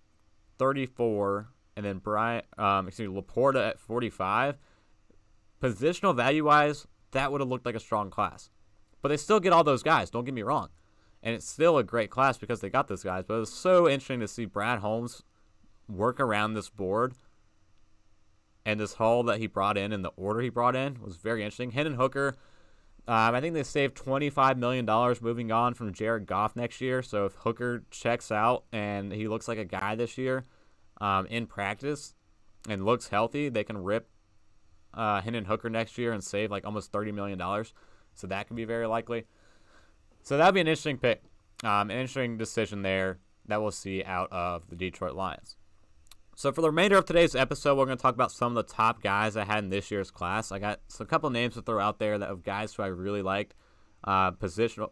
34, and then Laporta at 45. Positional value-wise, that would have looked like a strong class. But they still get all those guys, don't get me wrong. And it's still a great class because they got those guys. But it was so interesting to see Brad Holmes work around this board. And this haul that he brought in and the order he brought in was very interesting. Hendon Hooker, I think they saved $25 million moving on from Jared Goff next year. So if Hooker checks out and he looks like a guy this year in practice and looks healthy, they can rip Hendon Hooker next year and save like almost $30 million. So that could be very likely. So that would be an interesting pick. An interesting decision there that we'll see out of the Detroit Lions. So for the remainder of today's episode, we're going to talk about some of the top guys I had in this year's class. I got a couple names to throw out there of guys who I really liked, positional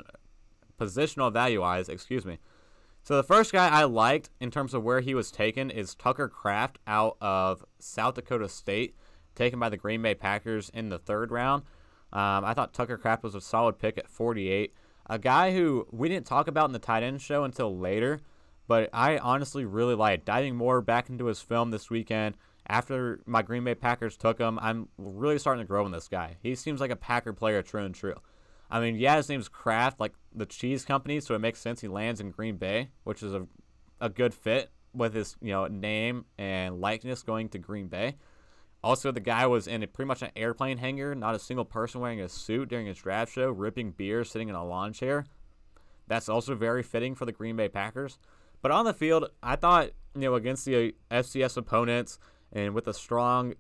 value-wise, excuse me. So the first guy I liked in terms of where he was taken is Tucker Kraft out of South Dakota State, taken by the Green Bay Packers in the third round. I thought Tucker Kraft was a solid pick at 48. A guy who we didn't talk about in the tight end show until later, but I honestly really liked. Diving more back into his film this weekend, after my Green Bay Packers took him, I'm really starting to grow in this guy. He seems like a Packer player, true and true. I mean, yeah, his name's Kraft, like the cheese company, so it makes sense he lands in Green Bay, which is a good fit with his name and likeness going to Green Bay. Also, the guy was in pretty much an airplane hangar, not a single person wearing a suit during his draft show, ripping beer, sitting in a lawn chair. That's also very fitting for the Green Bay Packers. But on the field, I thought, against the FCS opponents and with a strong,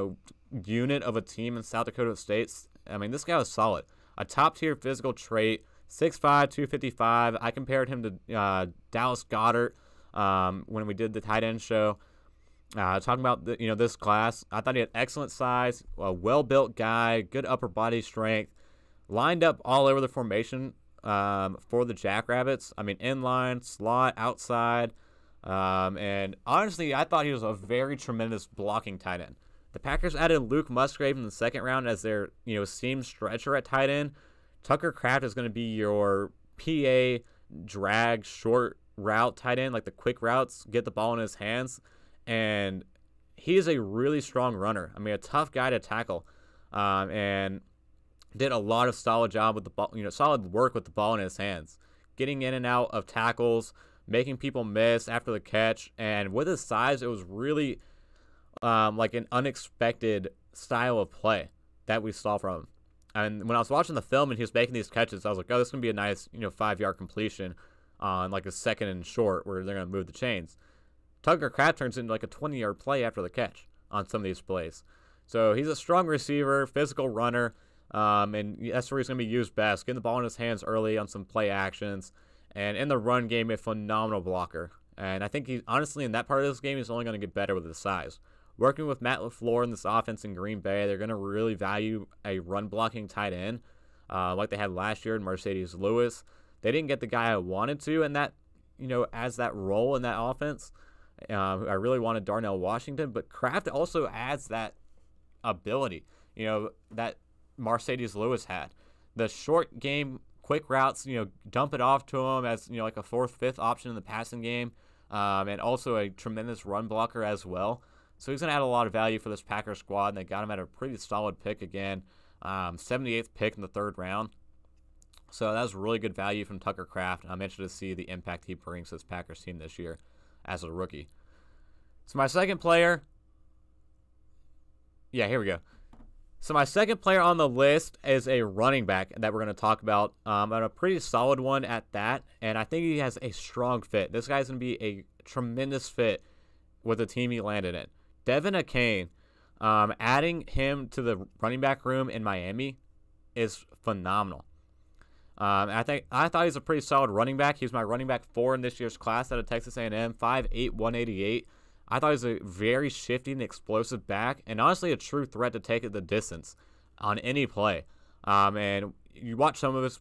unit of a team in South Dakota State, I mean, this guy was solid. A top-tier physical trait, 6'5", 255. I compared him to Dallas Goedert when we did the tight end show. Talking about this class, I thought he had excellent size, a well-built guy, good upper body strength, lined up all over the formation for the Jackrabbits. I mean, inline, slot, outside, and honestly, I thought he was a very tremendous blocking tight end. The Packers added Luke Musgrave in the second round as their seam stretcher at tight end. Tucker Kraft is going to be your PA drag short route tight end, like the quick routes, get the ball in his hands. And he is a really strong runner. I mean, a tough guy to tackle, and did a lot of solid job with the ball, solid work with the ball in his hands, getting in and out of tackles, making people miss after the catch. And with his size, it was really like an unexpected style of play that we saw from him. And when I was watching the film and he was making these catches, I was like, oh, this is going to be a nice, 5-yard completion on like a second and short where they're going to move the chains. Tucker Kraft turns into like a 20-yard play after the catch on some of these plays. So he's a strong receiver, physical runner, and that's where he's going to be used best, getting the ball in his hands early on some play actions. And in the run game, a phenomenal blocker. And I think he's honestly in that part of this game, he's only going to get better with his size. Working with Matt LaFleur in this offense in Green Bay, they're going to really value a run-blocking tight end like they had last year in Mercedes Lewis. They didn't get the guy I wanted to in that, as that role in that offense. I really wanted Darnell Washington, but Kraft also adds that ability, that Mercedes Lewis had. The short game, quick routes, dump it off to him as, like a 4th, 5th option in the passing game, and also a tremendous run blocker as well. So he's going to add a lot of value for this Packers squad, and they got him at a pretty solid pick again, 78th pick in the 3rd round. So that was really good value from Tucker Kraft, and I'm interested to see the impact he brings to this Packers team this year as a rookie. So my second player, here we go. So my second player on the list is a running back that we're going to talk about, and a pretty solid one at that, and I think he has a strong fit. This guy's going to be a tremendous fit with the team he landed in. Devin Achane, adding him to the running back room in Miami is phenomenal. I thought he was a pretty solid running back. He was my running back 4 in this year's class out of Texas A&M, 5'8", 188. I thought he was a very shifty and explosive back, and honestly a true threat to take it the distance on any play. And you watch some of his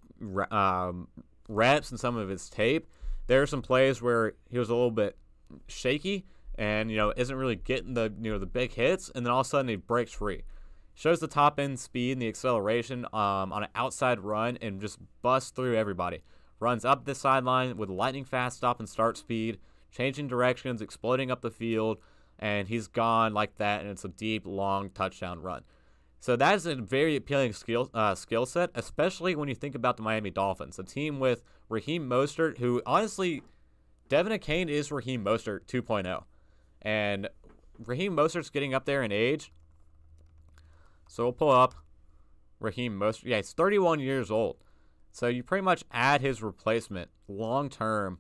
reps and some of his tape. There are some plays where he was a little bit shaky and isn't really getting the the big hits, and then all of a sudden he breaks free. Shows the top end speed and the acceleration on an outside run and just busts through everybody. Runs up the sideline with lightning fast stop and start speed, changing directions, exploding up the field, and he's gone like that, and it's a deep, long touchdown run. So that is a very appealing skill set, especially when you think about the Miami Dolphins, a team with Raheem Mostert, who honestly, Devin Achane is Raheem Mostert 2.0. And Raheem Mostert's getting up there in age. So we'll pull up Raheem Mostert. Yeah, he's 31 years old. So you pretty much add his replacement long-term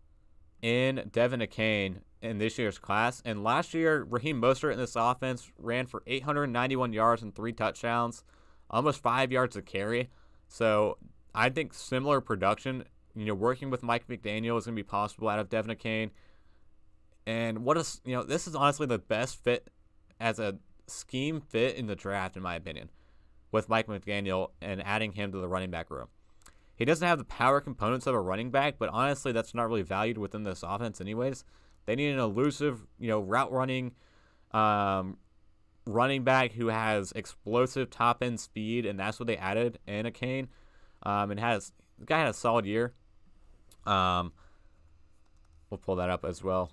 in Devin Achane in this year's class. And last year, Raheem Mostert in this offense ran for 891 yards and 3 touchdowns, almost 5 yards a carry. So I think similar production, working with Mike McDaniel is going to be possible out of Devin Achane. And this is honestly the best fit as a scheme fit in the draft, in my opinion, with Mike McDaniel and adding him to the running back room. He doesn't have the power components of a running back, but honestly, that's not really valued within this offense anyways. They need an elusive, route running running back who has explosive top end speed, and that's what they added in Achane. The guy had a solid year. We'll pull that up as well.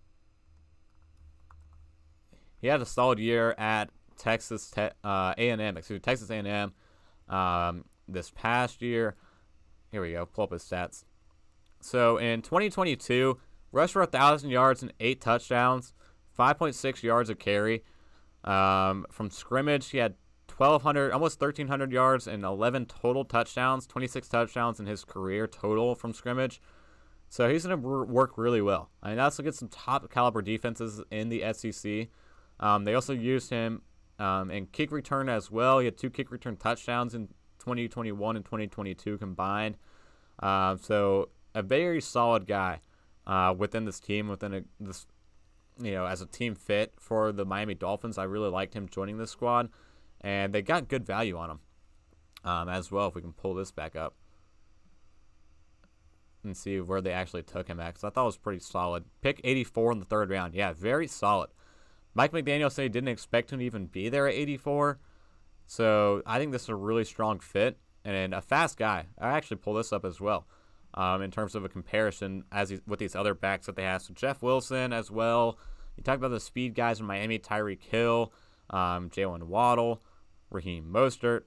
He had a solid year at Texas A&M. Texas A&M this past year. Here we go. Pull up his stats. So in 2022, rushed for 1,000 yards and 8 touchdowns, 5.6 yards a carry. From scrimmage, he had 1,200, almost 1,300 yards and 11 total touchdowns, 26 touchdowns in his career total from scrimmage. So he's going to work really well. I mean, that's to get some top caliber defenses in the SEC. They also used him in kick return as well. He had 2 kick return touchdowns in 2021 and 2022 combined. So a very solid guy within this team, this as a team fit for the Miami Dolphins. I really liked him joining this squad, and they got good value on him as well. If we can pull this back up and see where they actually took him at, because I thought it was pretty solid. Pick 84 in the 3rd round. Yeah, very solid. Mike McDaniel said he didn't expect him to even be there at 84. So I think this is a really strong fit and a fast guy. I actually pull this up as well in terms of a comparison with these other backs that they have. So Jeff Wilson as well. You talk about the speed guys in Miami, Tyreek Hill, Jalen Waddle, Raheem Mostert.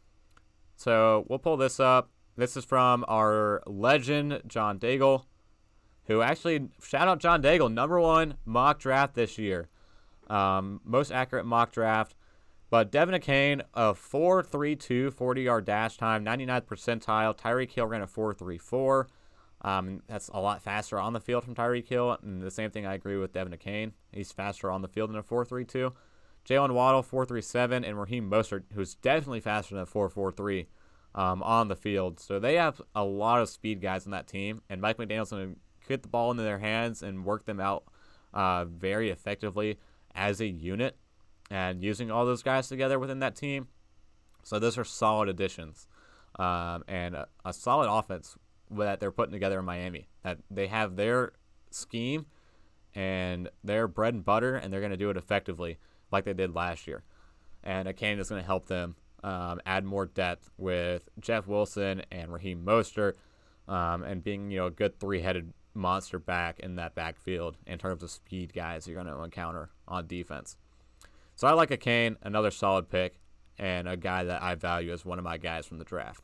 So we'll pull this up. This is from our legend, John Daigle, who actually, shout out John Daigle, #1 mock draft this year. Most accurate mock draft. But Devin Achane, a 4.32 40-yard dash time, 99th percentile. Tyreek Hill ran a 4.34. That's a lot faster on the field from Tyreek Hill. And the same thing I agree with Devin Achane. He's faster on the field than a 4.32. Jalen Waddle, 4.37. And Raheem Mostert, who's definitely faster than a 4.43 on the field. So they have a lot of speed guys on that team. And Mike McDaniel's going to get the ball into their hands and work them out very effectively as a unit, and using all those guys together within that team. So those are solid additions and a solid offense that they're putting together in Miami. That they have their scheme and their bread and butter, and they're going to do it effectively like they did last year. And Achane is going to help them add more depth with Jeff Wilson and Raheem Mostert and being a good 3-headed monster back in that backfield in terms of speed guys you're going to encounter on defense. So I like Achane, another solid pick, and a guy that I value as one of my guys from the draft.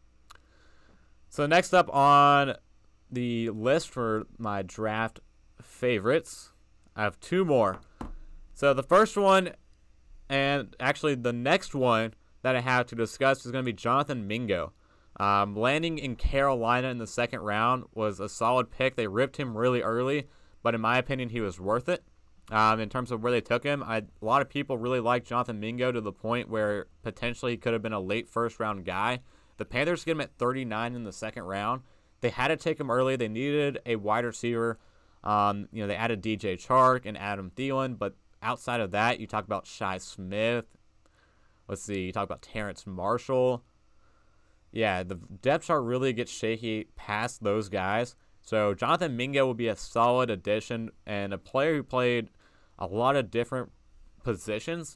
So next up on the list for my draft favorites, I have 2 more. So the first one, and actually the next one that I have to discuss, is going to be Jonathan Mingo. Landing in Carolina in the 2nd round was a solid pick. They ripped him really early, but in my opinion, he was worth it. In terms of where they took him, a lot of people really like Jonathan Mingo to the point where potentially he could have been a late 1st round guy. The Panthers get him at 39 in the 2nd round. They had to take him early. They needed a wide receiver. They added DJ Chark and Adam Thielen, but outside of that, you talk about Shi Smith. You talk about Terrence Marshall. Yeah, the depth chart really gets shaky past those guys. So Jonathan Mingo will be a solid addition and a player who played a lot of different positions.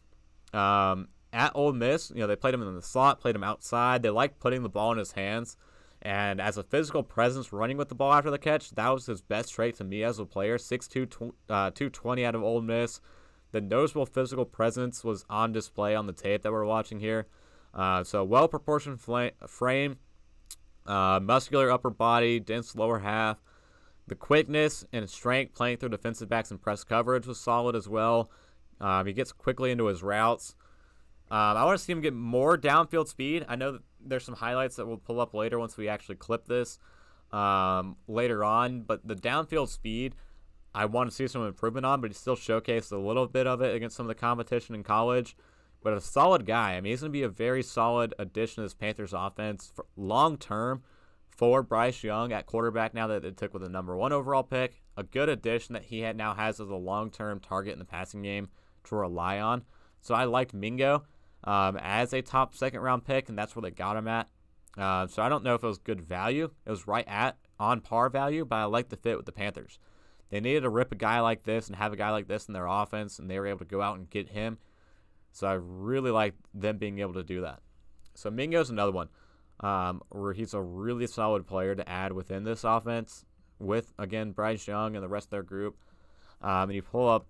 At Ole Miss, they played him in the slot, played him outside. They liked putting the ball in his hands. And as a physical presence running with the ball after the catch, that was his best trait to me as a player. 6'2", 220 out of Ole Miss. The noticeable physical presence was on display on the tape that we're watching here. So well-proportioned frame, muscular upper body, dense lower half. The quickness and strength playing through defensive backs and press coverage was solid as well. He gets quickly into his routes. I want to see him get more downfield speed. I know that there's some highlights that we'll pull up later once we actually clip this later on. But the downfield speed, I want to see some improvement on, but he still showcased a little bit of it against some of the competition in college. But a solid guy. I mean, he's going to be a very solid addition to this Panthers offense long-term for Bryce Young at quarterback now that they took with a #1 overall pick. A good addition that he now has as a long-term target in the passing game to rely on. So I liked Mingo as a top 2nd round pick, and that's where they got him at. So I don't know if it was good value. It was right at on par value, but I like the fit with the Panthers. They needed to rip a guy like this and have a guy like this in their offense, and they were able to go out and get him. So I really like them being able to do that. So Mingo's another one where he's a really solid player to add within this offense with, again, Bryce Young and the rest of their group. And you pull up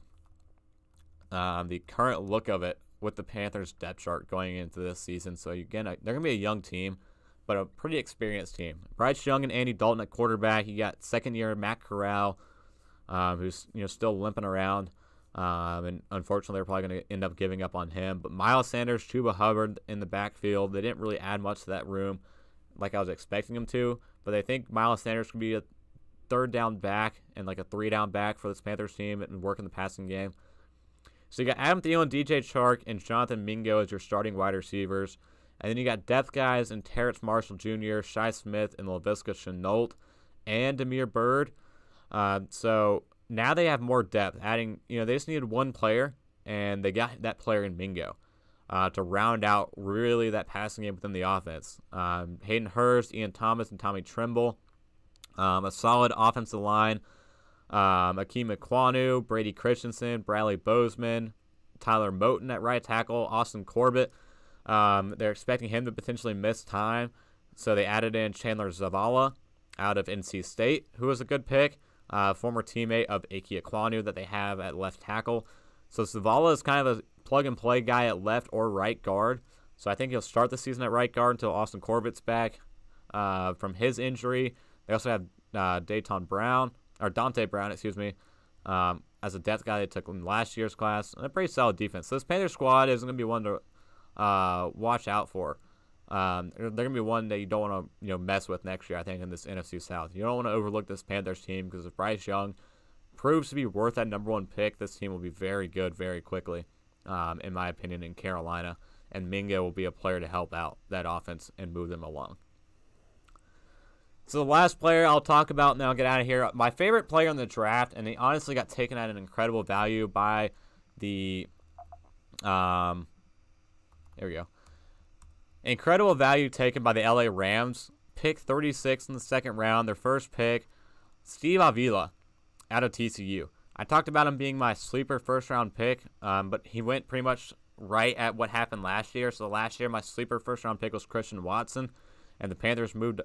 the current look of it with the Panthers depth chart going into this season. So again, they're going to be a young team, but a pretty experienced team. Bryce Young and Andy Dalton at quarterback. You got 2nd-year Matt Corral, who's still limping around And unfortunately, they're probably going to end up giving up on him. But Miles Sanders, Chuba Hubbard in the backfield, they didn't really add much to that room like I was expecting them to. But they think Miles Sanders can be a third down back and like a 3-down back for this Panthers team and work in the passing game. So you got Adam Thielen, DJ Chark, and Jonathan Mingo as your starting wide receivers. And then you got depth guys in Terrence Marshall Jr., Shi Smith, and Laviska Shenault, and Damiere Byrd. So now they have more depth. Adding, they just needed one player, and they got that player in Mingo to round out really that passing game within the offense. Hayden Hurst, Ian Thomas, and Tommy Tremble. A solid offensive line. Akeem Ekwonu, Brady Christensen, Bradley Bozeman, Tyler Moton at right tackle, Austin Corbett. They're expecting him to potentially miss time, so they added in Chandler Zavala out of NC State, who was a good pick, former teammate of Ike Ekwonu that they have at left tackle. So Zavala is kind of a plug-and-play guy at left or right guard, so I think he'll start the season at right guard until Austin Corbett's back from his injury. They also have Dante Brown, as a depth guy they took in last year's class. And a pretty solid defense. So this Panther squad is going to be one to watch out for. They're going to be one that you don't want to mess with next year, I think, in this NFC South. You don't want to overlook this Panthers team because if Bryce Young proves to be worth that number one pick, this team will be very good very quickly, in my opinion, in Carolina. And Mingo will be a player to help out that offense and move them along. So the last player I'll talk about, and then I'll get out of here. My favorite player in the draft, and he honestly got taken at an incredible value by the there we go. Incredible value taken by the LA Rams. Pick 36 in the second round, their first pick, Steve Avila out of TCU. I talked about him being my sleeper first-round pick, but he went pretty much right at what happened last year. So last year, my sleeper first-round pick was Christian Watson. And the Packers moved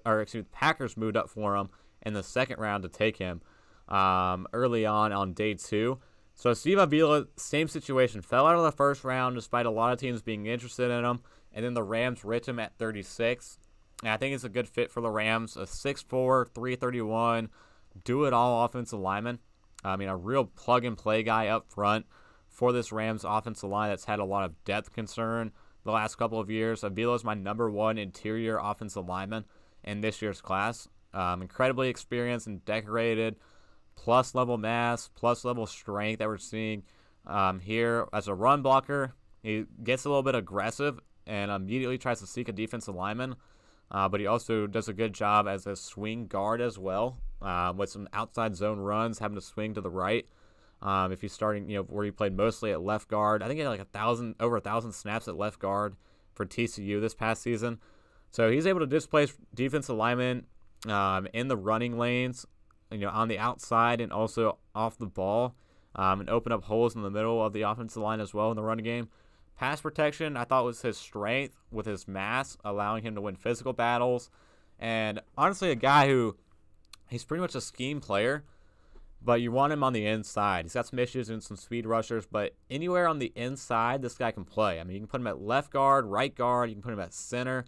up for him in the second round to take him early on day 2. So Steve Avila, same situation, fell out of the first round despite a lot of teams being interested in him. And then the Rams ripped him at 36. And I think it's a good fit for the Rams. A 6'4", 331, do-it-all offensive lineman. I mean, a real plug-and-play guy up front for this Rams offensive line that's had a lot of depth concern the last couple of years. Avila is my number 1 interior offensive lineman in this year's class. Incredibly experienced and decorated, plus level mass, plus level strength that we're seeing here. As a run blocker, he gets a little bit aggressive and immediately tries to seek a defensive lineman, but he also does a good job as a swing guard as well, with some outside zone runs, having to swing to the right. If he's starting, where he played mostly at left guard. I think he had like over 1,000 snaps at left guard for TCU this past season. So he's able to displace defensive linemen in the running lanes, on the outside and also off the ball, and open up holes in the middle of the offensive line as well in the running game. Pass protection, I thought, was his strength with his mass, allowing him to win physical battles. And honestly, a guy who, he's pretty much a scheme player, but you want him on the inside. He's got some issues and some speed rushers, but anywhere on the inside, this guy can play. I mean, you can put him at left guard, right guard. You can put him at center.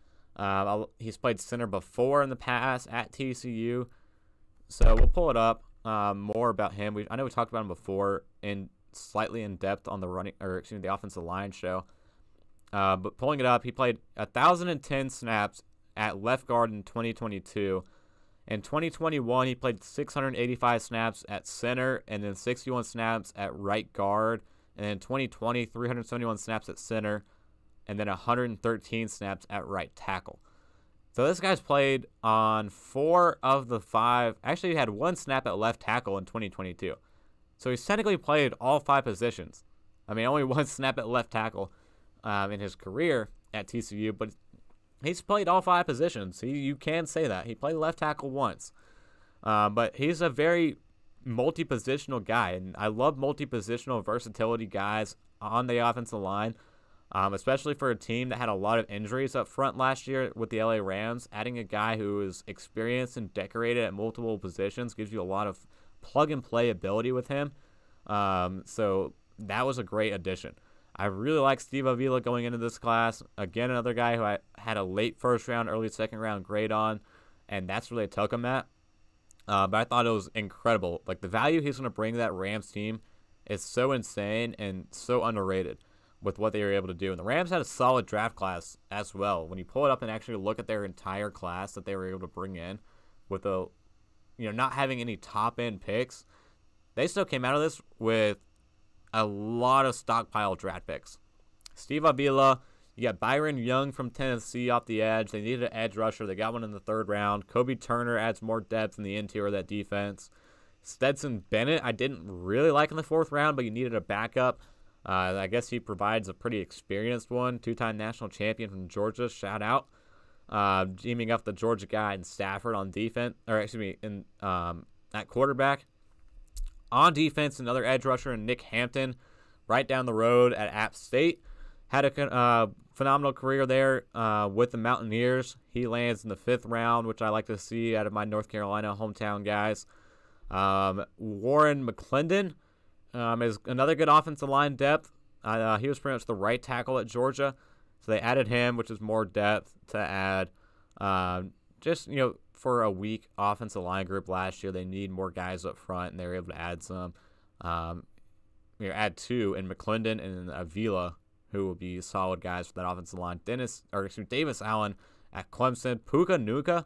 He's played center before in the past at TCU. So we'll pull it up more about him. I know we talked about him before slightly in depth on the offensive line show. But pulling it up, he played 1,010 snaps at left guard in 2022. In 2021, he played 685 snaps at center and then 61 snaps at right guard. And in 2020, 371 snaps at center and then 113 snaps at right tackle. So this guy's played on 4 of the 5. Actually, he had 1 snap at left tackle in 2022. So he's technically played all 5 positions. I mean, only 1 snap at left tackle in his career at TCU, but he's played all 5 positions. You can say that. He played left tackle once. But he's a very multi-positional guy, and I love multi-positional versatility guys on the offensive line, especially for a team that had a lot of injuries up front last year with the LA Rams. Adding a guy who is experienced and decorated at multiple positions gives you a lot of plug-and-play ability with him. So that was a great addition. I really like Steve Avila going into this class. Again, another guy who I had a late first round, early second round grade on, and that's really took him at. But I thought it was incredible. Like, the value he's going to bring to that Rams team is so insane and so underrated with what they were able to do. And the Rams had a solid draft class as well. When you pull it up and actually look at their entire class that they were able to bring in with not having any top-end picks, they still came out of this with a lot of stockpile draft picks. Steve Avila, you got Byron Young from Tennessee off the edge. They needed an edge rusher. They got one in the 3rd round. Kobe Turner adds more depth in the interior of that defense. Stetson Bennett, I didn't really like in the 4th round, but you needed a backup. I guess he provides a pretty experienced one. 2-time national champion from Georgia. Shout out. Teaming up the Georgia guy in Stafford on defense, at quarterback. On defense, another edge rusher in Nick Hampton, right down the road at App State. Had a phenomenal career there with the Mountaineers. He lands in the 5th round, which I like to see out of my North Carolina hometown guys. Warren McClendon is another good offensive line depth. He was pretty much the right tackle at Georgia. So they added him, which is more depth to add. For a weak offensive line group last year, they need more guys up front, and they were able to add some. Add 2 in McClendon and Avila, who will be solid guys for that offensive line. Davis Allen at Clemson. Puka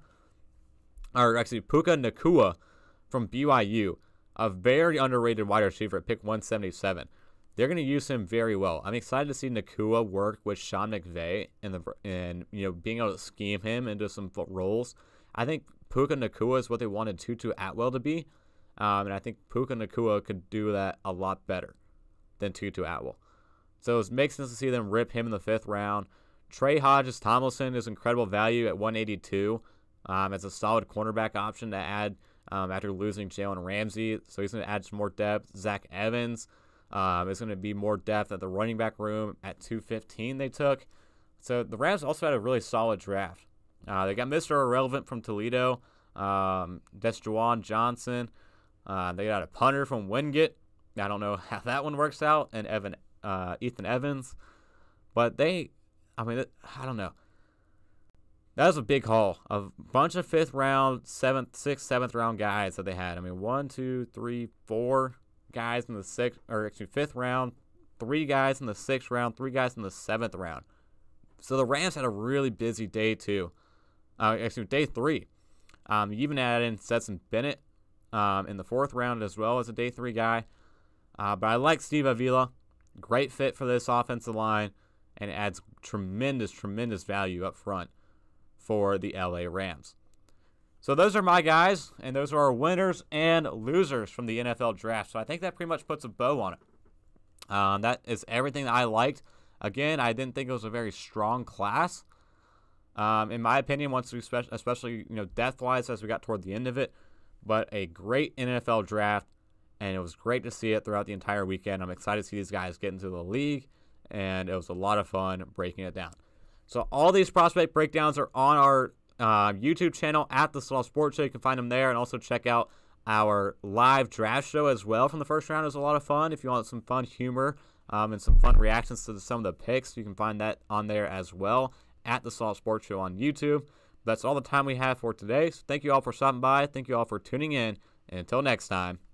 Nacua from BYU, a very underrated wide receiver at pick 177. They're going to use him very well. I'm excited to see Nacua work with Sean McVay and being able to scheme him into some roles. I think Puka Nacua is what they wanted Tutu Atwell to be, and I think Puka Nacua could do that a lot better than Tutu Atwell. So it makes sense to see them rip him in the 5th round. Trey Hodges-Tomlinson is incredible value at 182 as a solid cornerback option to add after losing Jalen Ramsey. So he's going to add some more depth. Zach Evans is going to be more depth at the running back room at 215 they took. So the Rams also had a really solid draft. They got Mr. Irrelevant from Toledo, Desjuan Johnson. They got a punter from Wingate. I don't know how that one works out, and Ethan Evans. But I don't know. That was a big haul. A bunch of 5th round, 7th round guys that they had. 1, 2, 3, 4 guys in the 5th round, 3 guys in the 6th round, 3 guys in the 7th round. So the Rams had a really busy day 2. Day 3. You even add in Stetson Bennett in the 4th round as well as a day 3 guy. But I like Steve Avila. Great fit for this offensive line, and adds tremendous, tremendous value up front for the LA Rams. So those are my guys, and those are our winners and losers from the NFL draft. So I think that pretty much puts a bow on it. That is everything that I liked. Again, I didn't think it was a very strong class. In my opinion, once we especially depth-wise as we got toward the end of it, but a great NFL draft, and it was great to see it throughout the entire weekend. I'm excited to see these guys get into the league, and it was a lot of fun breaking it down. So all these prospect breakdowns are on our YouTube channel at The Saul Sports Show. You can find them there, and also check out our live draft show as well from the first round. It was a lot of fun. If you want some fun humor and some fun reactions to some of the picks, you can find that on there as well at The Saul Sports Show on YouTube. That's all the time we have for today. So thank you all for stopping by. Thank you all for tuning in. And until next time,